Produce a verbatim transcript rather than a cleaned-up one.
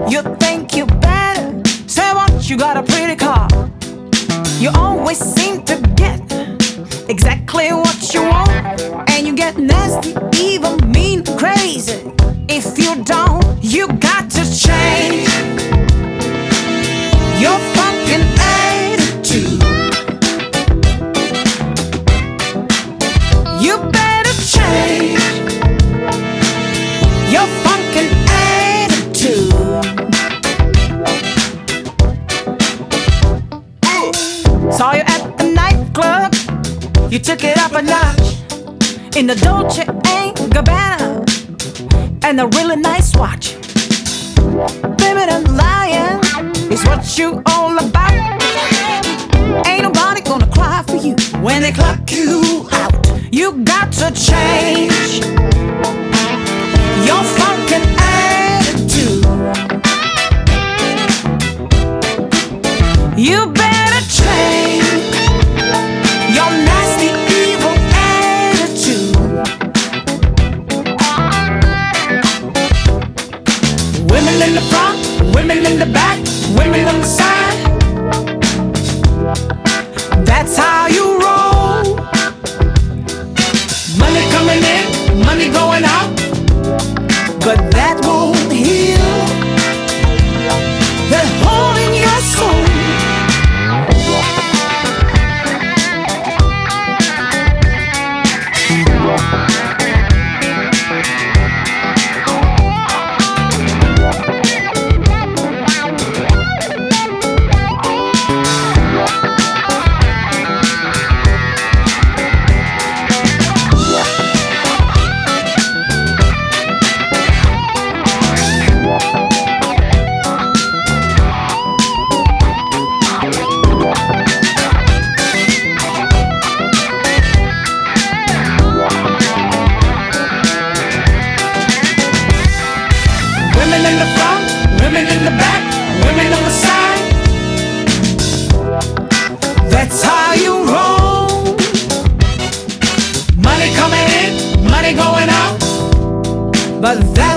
You think you better say what you got a pretty car. You always seem to get exactly what you want, and you get nasty, evil, mean, crazy. If you don't, you got to change your fucking attitude. You better change your fucking attitude. Saw you at the nightclub, you took it up a notch in the Dolce and Gabbana and a really nice watch. Living and lying is what you all about. Ain't nobody gonna cry for you when they clock you out. You got to change your fucking attitude. You better change your nasty, evil attitude. Women in the front, women in the back, women on the side. That's how you roll. Money coming in, money going out, but that won't heal the hole in your soul. Women in the front, women in the back, women on the side. That's how you roll. Money coming in, money going out, but that